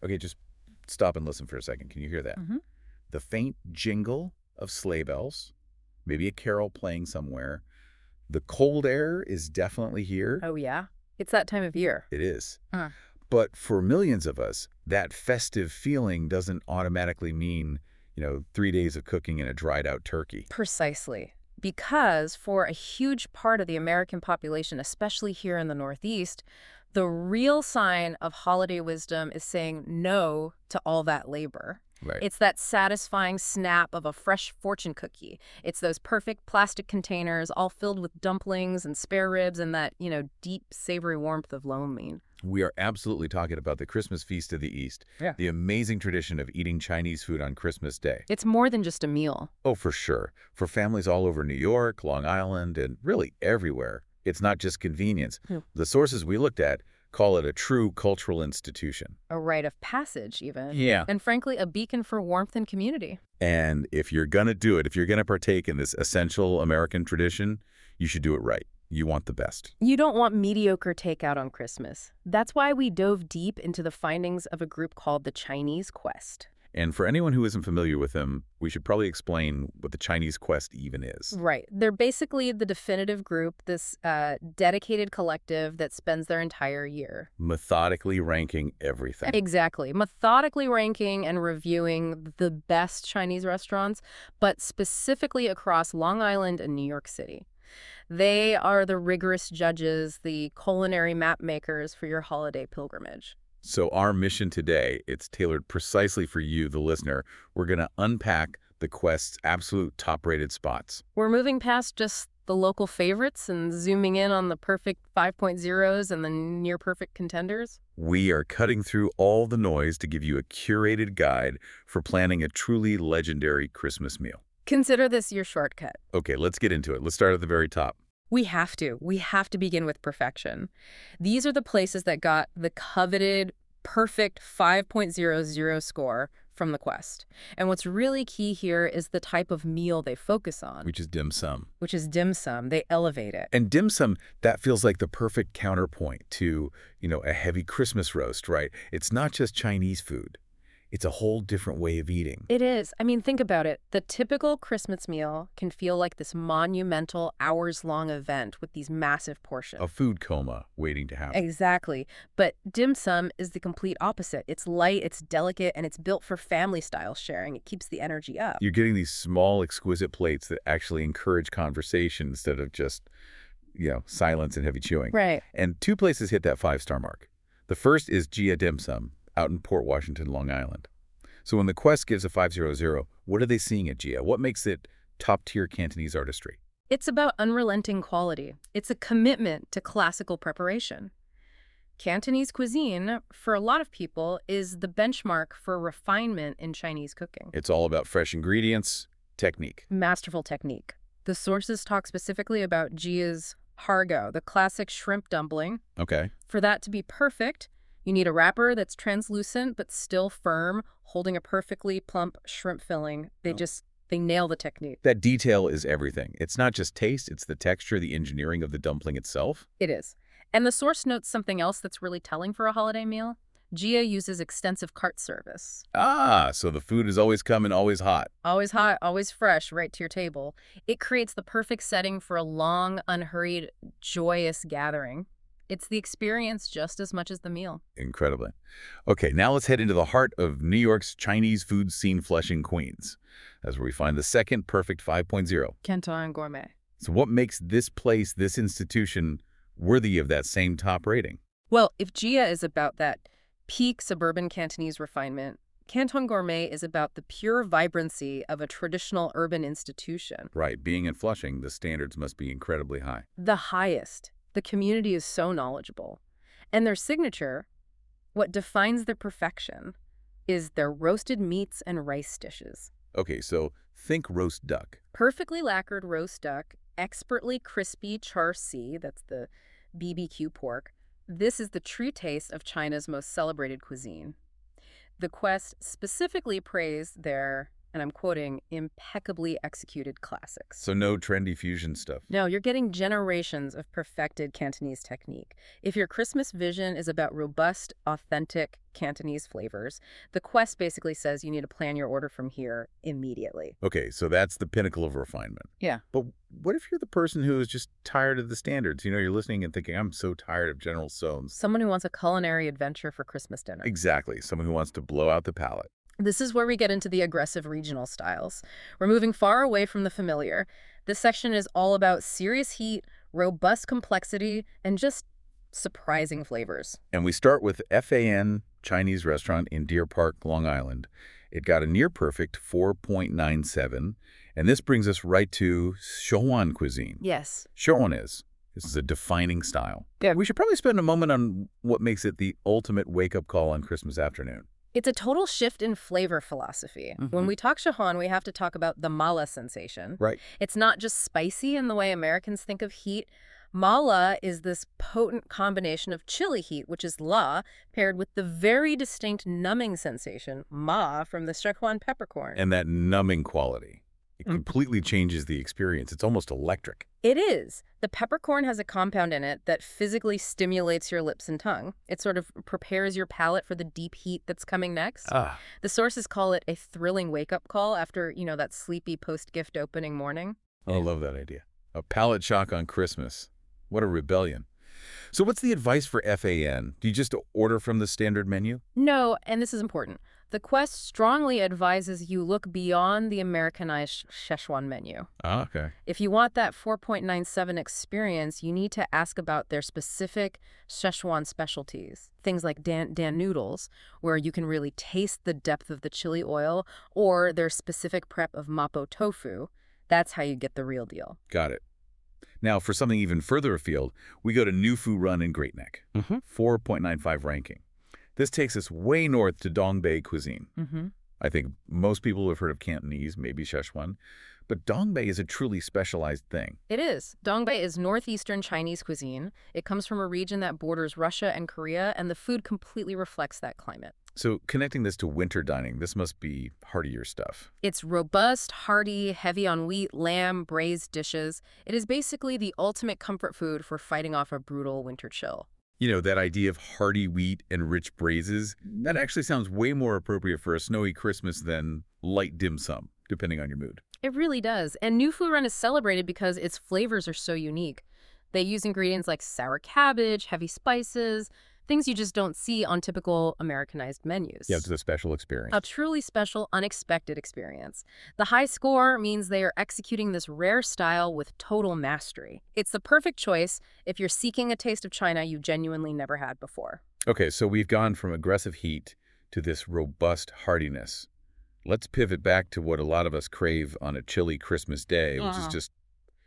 Okay, just stop and listen for a second. Can you hear that? Hmm. The faint jingle of sleigh bells, maybe a carol playing somewhere. The cold air is definitely here. Oh, yeah? It's that time of year. It is. Uh, But for millions of us, that festive feeling doesn't automatically mean, 3 days of cooking and a dried out turkey. Precisely. Because for a huge part of the American population, especially here in the Northeast, the real sign of holiday wisdom is saying no to all that labor. Right. It's that satisfying snap of a fresh fortune cookie. It's those perfect plastic containers all filled with dumplings and spare ribs and that, deep, savory warmth of lo mein. We are absolutely talking about the Christmas feast of the East, Yeah. the amazing tradition of eating Chinese food on Christmas Day. It's more than just a meal. Oh, for sure. For families all over New York, Long Island, and really everywhere, it's not just convenience. Hmm. The sources we looked at call it a true cultural institution. A rite of passage, even. Yeah. And frankly, a beacon for warmth and community. And if you're going to do it, if you're going to partake in this essential American tradition, you should do it right. You want the best. You don't want mediocre takeout on Christmas. That's why we dove deep into the findings of a group called the Chinese Quest. And for anyone who isn't familiar with them, we should probably explain what the Chinese Quest even is. Right. They're basically the definitive group, this dedicated collective that spends their entire year. Methodically ranking everything. Exactly. Methodically ranking and reviewing the best Chinese restaurants, but specifically across Long Island and New York City. They are the rigorous judges, the culinary map makers for your holiday pilgrimage. So our mission today, it's tailored precisely for you, the listener. We're going to unpack the Quest's absolute top-rated spots. We're moving past just the local favorites and zooming in on the perfect 5.0s and the near-perfect contenders. We are cutting through all the noise to give you a curated guide for planning a truly legendary Christmas meal. Consider this your shortcut. Okay, let's get into it. Let's start at the very top. We have to. We have to begin with perfection. These are the places that got the coveted perfect 5.00 score from the Quest. And what's really key here is the type of meal they focus on, Which is dim sum. which is dim sum. They elevate it. And dim sum, that feels like the perfect counterpoint to, a heavy Christmas roast, right? It's not just Chinese food. It's a whole different way of eating. It is. I mean, think about it. The typical Christmas meal can feel like this monumental, hours-long event with these massive portions. A food coma waiting to happen. Exactly. But dim sum is the complete opposite. It's light, it's delicate, and it's built for family-style sharing. It keeps the energy up. You're getting these small, exquisite plates that actually encourage conversation instead of just, silence and heavy chewing. Right. And two places hit that 5-star mark. The first is Gia Dim Sum out in Port Washington, Long Island. So when the Quest gives a 500, what are they seeing at Gia? What makes it top-tier Cantonese artistry? It's about unrelenting quality. It's a commitment to classical preparation. Cantonese cuisine, for a lot of people, is the benchmark for refinement in Chinese cooking. It's all about fresh ingredients, technique. Masterful technique. The sources talk specifically about Gia's hargo, the classic shrimp dumpling. Okay. For that to be perfect, you need a wrapper that's translucent but still firm, holding a perfectly plump shrimp filling. They nail the technique. That detail is everything. It's not just taste, it's the texture, the engineering of the dumpling itself. It is. And the source notes something else that's really telling for a holiday meal. Gia uses extensive cart service. Ah, so the food is always coming, always hot. Always hot, always fresh, right to your table. It creates the perfect setting for a long, unhurried, joyous gathering. It's the experience just as much as the meal. Incredibly. Okay, now let's head into the heart of New York's Chinese food scene, Flushing, Queens. That's where we find the second perfect 5.0. Canton Gourmet. So what makes this place, this institution, worthy of that same top rating? Well, if Gia is about that peak suburban Cantonese refinement, Canton Gourmet is about the pure vibrancy of a traditional urban institution. Right, being in Flushing, the standards must be incredibly high. The highest. The community is so knowledgeable. And their signature, what defines their perfection, is their roasted meats and rice dishes. Okay, so think roast duck. Perfectly lacquered roast duck, expertly crispy char siu, that's the BBQ pork. This is the true taste of China's most celebrated cuisine. The Quest specifically praised their and I'm quoting, impeccably executed classics. So no trendy fusion stuff. No, you're getting generations of perfected Cantonese technique. If your Christmas vision is about robust, authentic Cantonese flavors, the Quest basically says you need to plan your order from here immediately. Okay, so that's the pinnacle of refinement. Yeah. But what if you're the person who is just tired of the standards? You know, you're listening and thinking, I'm so tired of General Tso's. Someone who wants a culinary adventure for Christmas dinner. Exactly, someone who wants to blow out the palate. This is where we get into the aggressive regional styles. We're moving far away from the familiar. This section is all about serious heat, robust complexity, and just surprising flavors. And we start with FAN Chinese restaurant in Deer Park, Long Island. It got a near-perfect 4.97, and this brings us right to Sichuan cuisine. Yes. Sichuan this is a defining style. Yeah. We should probably spend a moment on what makes it the ultimate wake-up call on Christmas afternoon. It's a total shift in flavor philosophy. When we talk Sichuan, we have to talk about the mala sensation. Right. It's not just spicy in the way Americans think of heat. Mala is this potent combination of chili heat, which is la, paired with the very distinct numbing sensation, ma, from the Sichuan peppercorn. And that numbing quality. It completely changes the experience. It's almost electric. It is. The peppercorn has a compound in it that physically stimulates your lips and tongue. It sort of prepares your palate for the deep heat that's coming next. The sources call it a thrilling wake-up call after, that sleepy post-gift opening morning. I love that idea. A palate shock on Christmas. What a rebellion. So what's the advice for FAN? Do you just order from the standard menu? No, and this is important. The Quest strongly advises you look beyond the Americanized Szechuan menu. Okay. If you want that 4.97 experience, you need to ask about their specific Szechuan specialties. Things like Dan noodles, where you can really taste the depth of the chili oil, or their specific prep of mapo tofu. That's how you get the real deal. Got it. Now, for something even further afield, we go to New Fu Run in Great Neck, 4.95 ranking. This takes us way north to Dongbei cuisine. I think most people have heard of Cantonese, maybe Szechuan, but Dongbei is a truly specialized thing. It is. Dongbei is northeastern Chinese cuisine. It comes from a region that borders Russia and Korea, and the food completely reflects that climate. So connecting this to winter dining, this must be heartier stuff. It's robust, hearty, heavy on wheat, lamb, braised dishes. It is basically the ultimate comfort food for fighting off a brutal winter chill. You know, that idea of hearty wheat and rich braises, that actually sounds way more appropriate for a snowy Christmas than light dim sum, depending on your mood. It really does. And New Fu Run is celebrated because its flavors are so unique. They use ingredients like sour cabbage, heavy spices, things you just don't see on typical Americanized menus. Yeah, it's a special experience. A truly special, unexpected experience. The high score means they are executing this rare style with total mastery. It's the perfect choice if you're seeking a taste of China you genuinely never had before. Okay, so we've gone from aggressive heat to this robust hardiness. Let's pivot back to what a lot of us crave on a chilly Christmas day, which is just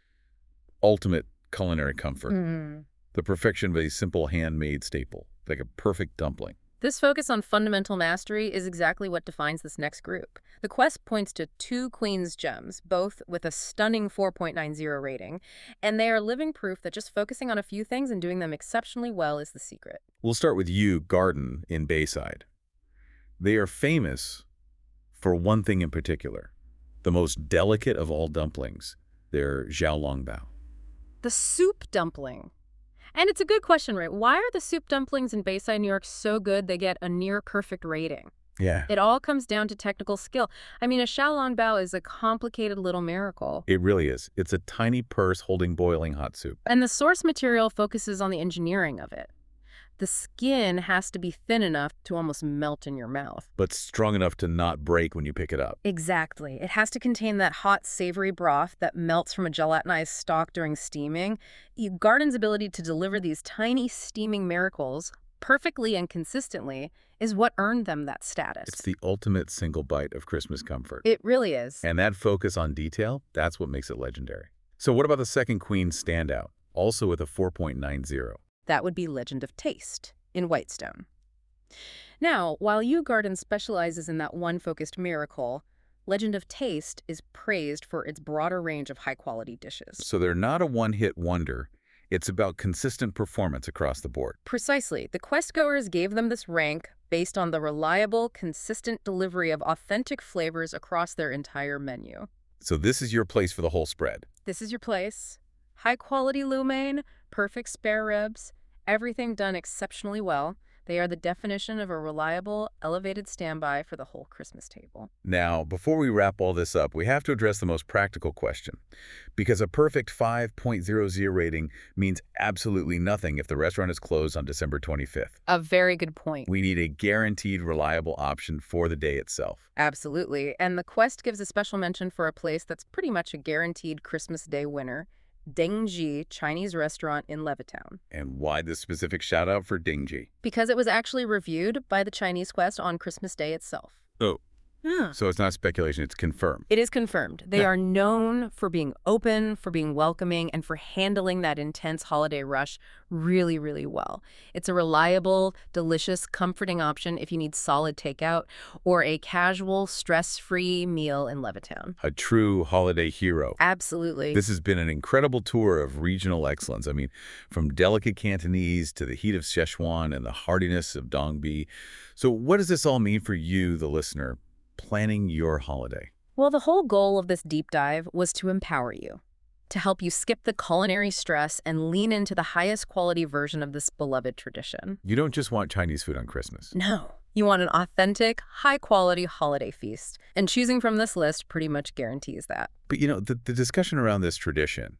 ultimate culinary comfort. The perfection of a simple handmade staple, like a perfect dumpling. This focus on fundamental mastery is exactly what defines this next group. The Quest points to two Queen's gems, both with a stunning 4.90 rating, and they are living proof that just focusing on a few things and doing them exceptionally well is the secret. We'll start with Yu Garden in Bayside. They are famous for one thing in particular, the most delicate of all dumplings, their xiaolongbao. The soup dumpling. And it's a good question, right? Why are the soup dumplings in Bayside, New York so good they get a near-perfect rating? Yeah. It all comes down to technical skill. I mean, a xiaolongbao is a complicated little miracle. It really is. It's a tiny purse holding boiling hot soup. And the source material focuses on the engineering of it. The skin has to be thin enough to almost melt in your mouth. But strong enough to not break when you pick it up. Exactly. It has to contain that hot, savory broth that melts from a gelatinized stock during steaming. Garden's ability to deliver these tiny steaming miracles perfectly and consistently is what earned them that status. It's the ultimate single bite of Christmas comfort. It really is. And that focus on detail, that's what makes it legendary. So what about the second Queen's standout, also with a 4.90? That would be Legend of Taste in Whitestone. Now, while Yu Garden specializes in that one focused miracle, Legend of Taste is praised for its broader range of high-quality dishes. So they're not a one-hit wonder. It's about consistent performance across the board. Precisely. The questgoers gave them this rank based on the reliable, consistent delivery of authentic flavors across their entire menu. So this is your place for the whole spread. This is your place. High-quality lo mein, perfect spare ribs, everything done exceptionally well. They are the definition of a reliable, elevated standby for the whole Christmas table. Now, before we wrap all this up, we have to address the most practical question. Because a perfect 5.00 rating means absolutely nothing if the restaurant is closed on December 25th. A very good point. We need a guaranteed, reliable option for the day itself. Absolutely. And the Quest gives a special mention for a place that's pretty much a guaranteed Christmas Day winner, Dengji Chinese restaurant in Levittown. And why this specific shout-out for Dingji? Because it was actually reviewed by the Chinese Quest on Christmas Day itself. Oh, Yeah. so it's not speculation, it's confirmed. It is confirmed. They are known for being open, for being welcoming, and for handling that intense holiday rush really, really well. It's a reliable, delicious, comforting option if you need solid takeout or a casual, stress-free meal in Levittown. A true holiday hero. Absolutely. This has been an incredible tour of regional excellence. I mean, from delicate Cantonese to the heat of Szechuan and the heartiness of Dongbi. So what does this all mean for you, the listener, planning your holiday? Well, the whole goal of this deep dive was to empower you, to help you skip the culinary stress and lean into the highest quality version of this beloved tradition. You don't just want Chinese food on Christmas. No. You want an authentic, high-quality holiday feast, and choosing from this list pretty much guarantees that. But the discussion around this tradition,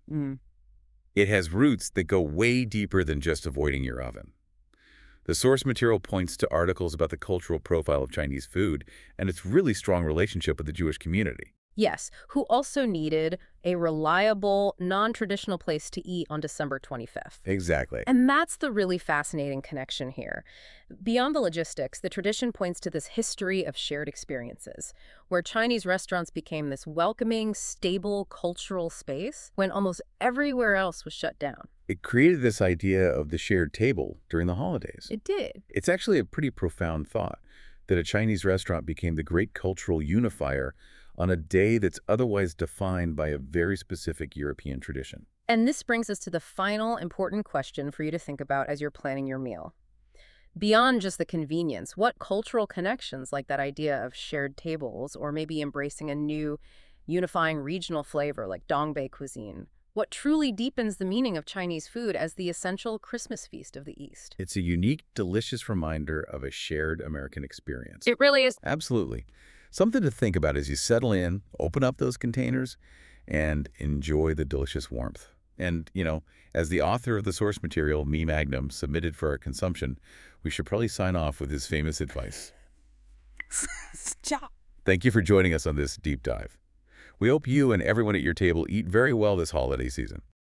it has roots that go way deeper than just avoiding your oven. The source material points to articles about the cultural profile of Chinese food and its really strong relationship with the Jewish community. Yes, who also needed a reliable, non-traditional place to eat on December 25th. Exactly. And that's the really fascinating connection here. Beyond the logistics, the tradition points to this history of shared experiences, where Chinese restaurants became this welcoming, stable cultural space when almost everywhere else was shut down. It created this idea of the shared table during the holidays. It did. It's actually a pretty profound thought that a Chinese restaurant became the great cultural unifier on a day that's otherwise defined by a very specific European tradition. And this brings us to the final important question for you to think about as you're planning your meal. Beyond just the convenience, what cultural connections, like that idea of shared tables or maybe embracing a new unifying regional flavor like Dongbei cuisine, what truly deepens the meaning of Chinese food as the essential Christmas feast of the East? It's a unique, delicious reminder of a shared American experience. It really is. Absolutely. Something to think about as you settle in, open up those containers, and enjoy the delicious warmth. And, as the author of the source material, Me Magnum, submitted for our consumption, we should probably sign off with his famous advice. Stop. Thank you for joining us on this deep dive. We hope you and everyone at your table eat very well this holiday season.